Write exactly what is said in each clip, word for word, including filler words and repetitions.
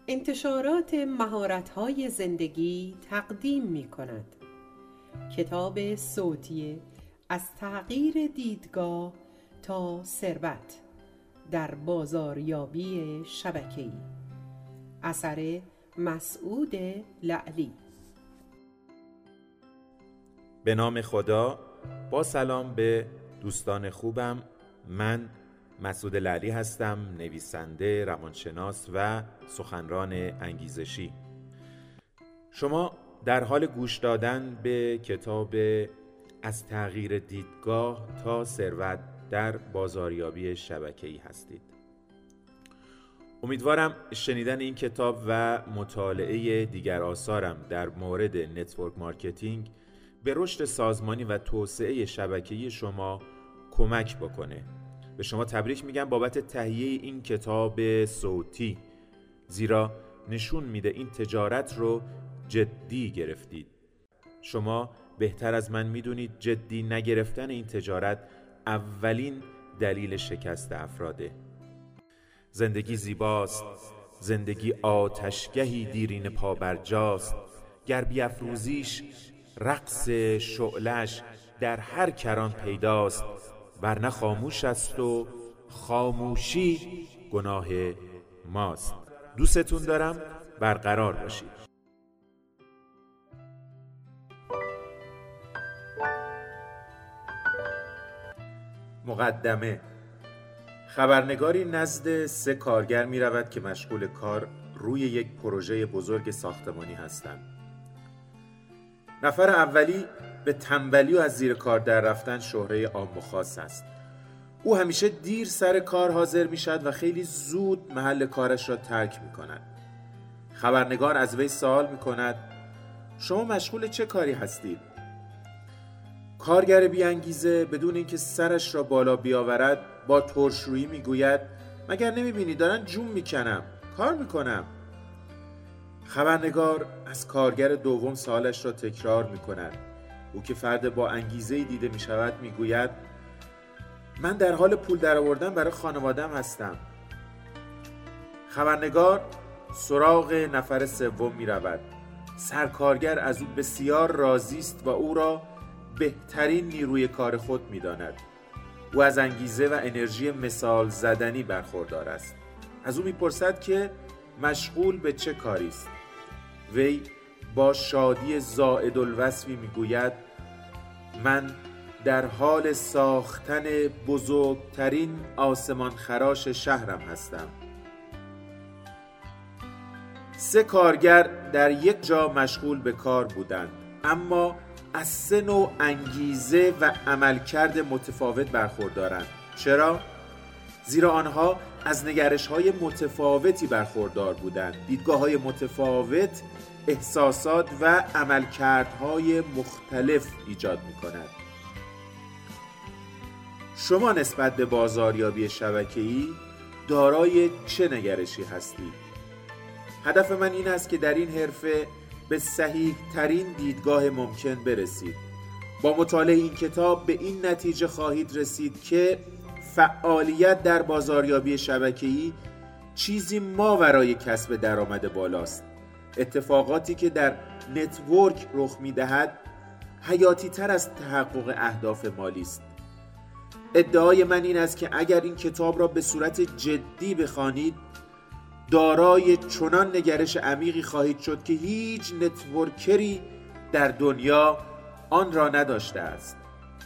انتشارات مهارت‌های زندگی تقدیم می‌کند کتاب صوتی از تغییر دیدگاه تا ثروت در بازاریابی شبکه‌ای، اثر مسعود لعلی. به نام خدا. با سلام به دوستان خوبم. من مسعود لعلی هستم، نویسنده، روانشناس و سخنران انگیزشی. شما در حال گوش دادن به کتاب از تغییر دیدگاه تا ثروت در بازاریابی شبکه‌ای هستید. امیدوارم شنیدن این کتاب و مطالعه دیگر آثارم در مورد نتورک مارکتینگ به رشد سازمانی و توسعه شبکه‌ای شما کمک بکنه. به شما تبریک میگم بابت تهیه این کتاب صوتی، زیرا نشون میده این تجارت رو جدی گرفتید. شما بهتر از من میدونید جدی نگرفتن این تجارت اولین دلیل شکست افراده. زندگی زیباست، زندگی آتشگهی دیرین پابرجاست، گر بیفروزیش رقص شعلش در هر کران پیداست، ورنه خاموش است و خاموشی گناه ماست. دوستتون دارم، برقرار باشید. مقدمه. خبرنگاری نزد سه کارگر می رود که مشغول کار روی یک پروژه بزرگ ساختمانی هستند. نفر اولی به تنبلی و از زیر کار در رفتن شهره عام و خاص است. او همیشه دیر سر کار حاضر می شد و خیلی زود محل کارش را ترک می کند. خبرنگار از وی سوال می کند: شما مشغول چه کاری هستید؟ کارگر بی انگیزه بدون اینکه سرش را بالا بیاورد با ترشرویی می گوید: مگر نمی بینی دارن جون می کنم، کار می کنم. خبرنگار از کارگر دوم سوالش را تکرار می کند. او که فرد با انگیزه‌ای دیده می شود می گوید: من در حال پول درآوردن برای خانواده‌ام هستم. خبرنگار سراغ نفر سوم می رود. سرکارگر از او بسیار راضی است و او را بهترین نیروی کار خود می داند. او از انگیزه و انرژی مثال زدنی برخوردار است. از او می پرسد که مشغول به چه کاری است. وی با شادی زائد الوصفی می گوید: من در حال ساختن بزرگترین آسمان خراش شهرم هستم. سه کارگر در یک جا مشغول به کار بودند، اما از سه نوع انگیزه و عملکرد متفاوت برخوردارند. چرا؟ زیرا آنها از نگرش‌های متفاوتی برخوردار بودند. دیدگاه‌های متفاوت احساسات و عملکردهای مختلف ایجاد می‌کند. شما نسبت به بازاریابی شبکه‌ای دارای چه نگرشی هستید؟ هدف من این است که در این حرفه به صحیح ترین دیدگاه ممکن برسید. با مطالعه این کتاب به این نتیجه خواهید رسید که فعالیت در بازاریابی شبکه‌ای چیزی ماورای کسب درآمد بالاست. اتفاقاتی که در نتورک رخ می‌دهد حیاتی تر از تحقق اهداف مالی است. ادعای من این است که اگر این کتاب را به صورت جدی بخوانید، دارای چنان نگرش عمیقی خواهید شد که هیچ نتورکری در دنیا آن را نداشته است.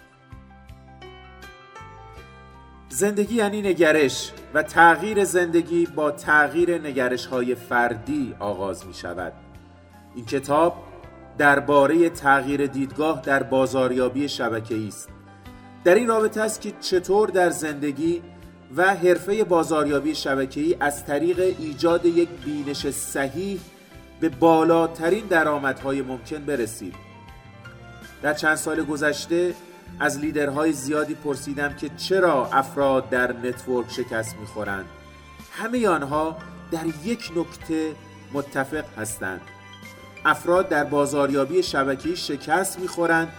زندگی یعنی نگرش و تغییر زندگی با تغییر نگرش‌های فردی آغاز می شود. این کتاب درباره تغییر دیدگاه در بازاریابی شبکه‌ای است. در این رابطه است که چطور در زندگی و حرفه بازاریابی شبکه‌ای از طریق ایجاد یک بینش صحیح به بالاترین درآمدهای ممکن برسید. در چند سال گذشته از لیدرهای زیادی پرسیدم که چرا افراد در نتورک شکست می‌خورند. همه آنها در یک نکته متفق هستند: افراد در بازاریابی شبکه‌ای شکست می‌خورند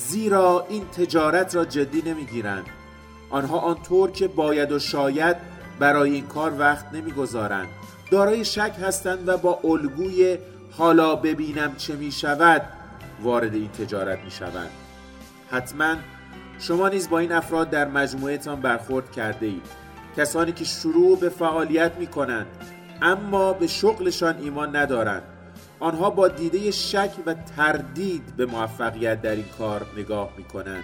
زیرا این تجارت را جدی نمی‌گیرند. آنها آنطور که باید و شاید برای این کار وقت نمیگذارند، دارای شک هستند و با الگوی حالا ببینم چه می شود وارد این تجارت می شوند. حتما شما نیز با این افراد در مجموعه تان برخورد کرده اید. کسانی که شروع به فعالیت می کنند اما به شغلشان ایمان ندارند. آنها با دیده شک و تردید به موفقیت در این کار نگاه می کنند.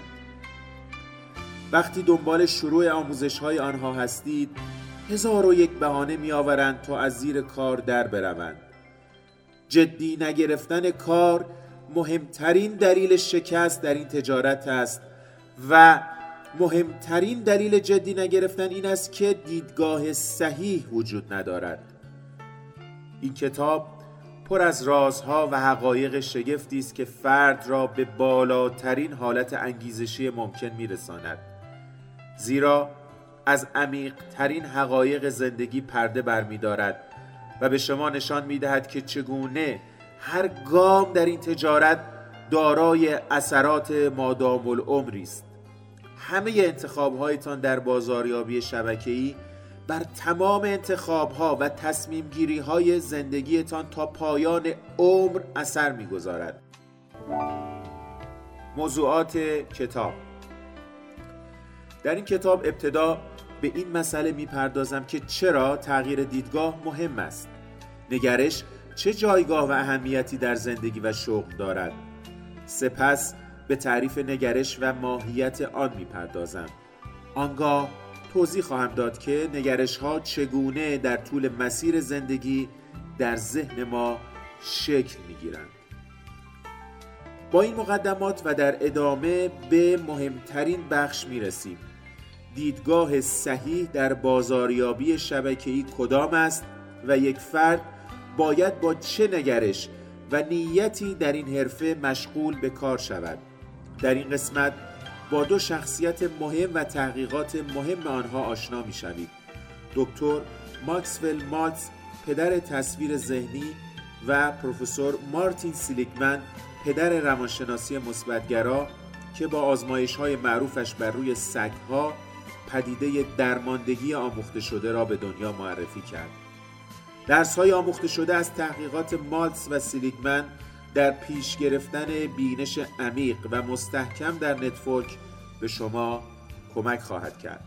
وقتی دنبال شروع آموزش های آنها هستید، هزار و یک بهانه می آورند تا از زیر کار در بروند. جدی نگرفتن کار مهمترین دلیل شکست در این تجارت است و مهمترین دلیل جدی نگرفتن این است که دیدگاه صحیح وجود ندارد. این کتاب پر از رازها و حقایق شگفتی است که فرد را به بالاترین حالت انگیزشی ممکن می‌رساند. زیرا از عمیق‌ترین حقایق زندگی پرده برمی‌دارد و به شما نشان می‌دهد که چگونه هر گام در این تجارت دارای اثرات مادام العمری است. همه انتخاب‌هایتان در بازاریابی شبکه‌ای بر تمام انتخاب‌ها و تصمیم‌گیری‌های زندگیتان تا پایان عمر اثر می‌گذارد. موضوعات کتاب. در این کتاب ابتدا به این مسئله می‌پردازم که چرا تغییر دیدگاه مهم است. نگرش چه جایگاه و اهمیتی در زندگی و شغل دارد. سپس به تعریف نگرش و ماهیت آن می‌پردازم. آنگاه توضیح خواهم داد که نگرش ها چگونه در طول مسیر زندگی در ذهن ما شکل می گیرند. با این مقدمات و در ادامه به مهمترین بخش می رسیم. دیدگاه صحیح در بازاریابی شبکه‌ای کدام است و یک فرد باید با چه نگرش و نیتی در این حرفه مشغول به کار شود. در این قسمت با دو شخصیت مهم و تحقیقات مهم آنها آشنا می شوید. دکتر ماکسول مالتز، پدر تصویر ذهنی و پروفسور مارتین سلیگمن، پدر روانشناسی مثبت‌گرا که با آزمایش‌های معروفش بر روی سگ‌ها پدیده درماندگی آموخته شده را به دنیا معرفی کرد. درس‌های آموخته شده از تحقیقات مالتز و سلیگمن در پیش گرفتن بینش عمیق و مستحکم در نتورک به شما کمک خواهد کرد.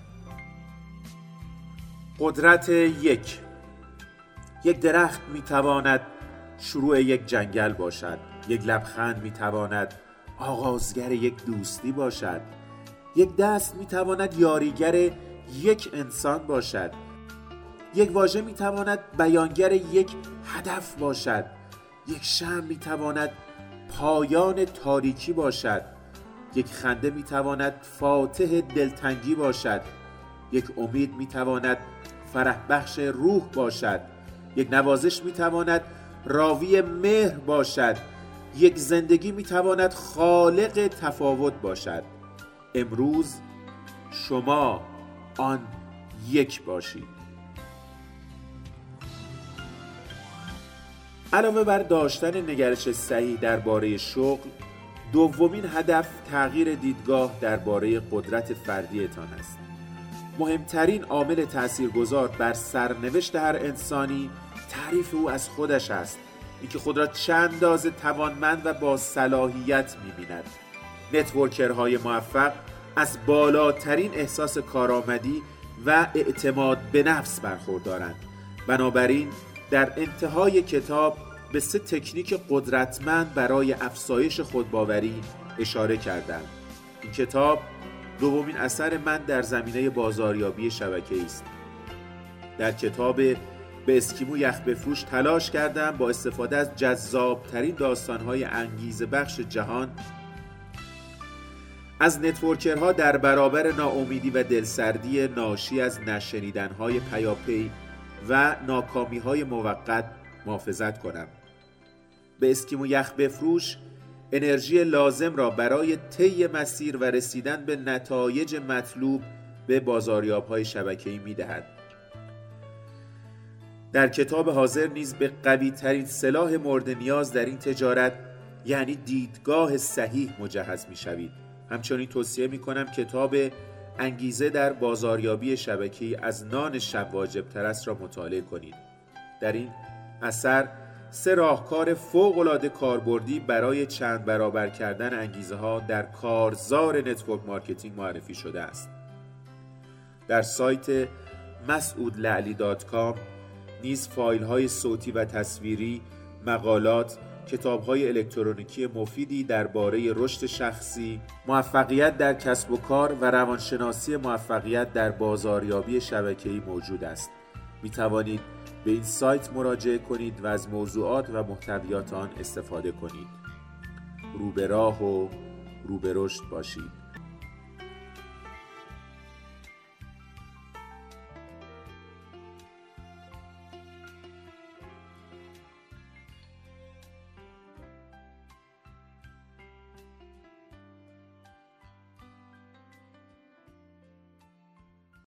قدرت یک. یک درخت میتواند شروع یک جنگل باشد. یک لبخند میتواند آغازگر یک دوستی باشد. یک دست میتواند یاریگر یک انسان باشد. یک واژه میتواند بیانگر یک هدف باشد. یک شمع میتواند پایان تاریکی باشد. یک خنده میتواند فاتح دلتنگی باشد. یک امید میتواند فرح بخش روح باشد. یک نوازش میتواند راوی مهر باشد. یک زندگی میتواند خالق تفاوت باشد. امروز شما آن یک باشید. علاوه بر داشتن نگرش صحیح درباره شغل، دومین هدف تغییر دیدگاه درباره قدرت فردیتان است. مهمترین عامل تاثیرگذار بر سرنوشت هر انسانی تعریف او از خودش است. اینکه خود را چه اندازه توانمند و با صلاحیت می‌بیند. نتورکرهای موفق از بالاترین احساس کارآمدی و اعتماد به نفس برخوردارند. بنابراین در انتهای کتاب به سه تکنیک قدرتمند برای افزایش خودباوری اشاره کردم. این کتاب دومین اثر من در زمینه بازاریابی شبکه‌ای است. در کتاب به اسکیمو یخ بفروش تلاش کردم با استفاده از جذابترین داستان‌های انگیزه بخش جهان از نتورکرها در برابر ناامیدی و دلسردی ناشی از نشنیدن‌های پیاپی و ناکامی‌های موقت محافظت کنم. به اسکیمو یخ بفروش انرژی لازم را برای طی مسیر و رسیدن به نتایج مطلوب به بازاریاب‌های شبکه‌ای می‌دهد. در کتاب حاضر نیز به قوی‌ترین سلاح مورد نیاز در این تجارت، یعنی دیدگاه صحیح، مجهز می‌شوید. همچنین توصیه می‌کنم کتاب انگیزه در بازاریابی شبکه‌ای از نان شب واجب تر است را مطالعه کنید. در این اثر سه راهکار فوق‌العاده کاربردی برای چند برابر کردن انگیزه ها در کارزار نتورک مارکتینگ معرفی شده است. در سایت مسعود لعلی دات کام نیز فایل های صوتی و تصویری، مقالات، کتاب های الکترونیکی مفیدی درباره رشد شخصی، موفقیت در کسب و کار و روانشناسی موفقیت در بازاریابی شبکه‌ای موجود است. می توانید به این سایت مراجعه کنید و از موضوعات و محتویات آن استفاده کنید. رو به راه و رو به رشد باشید.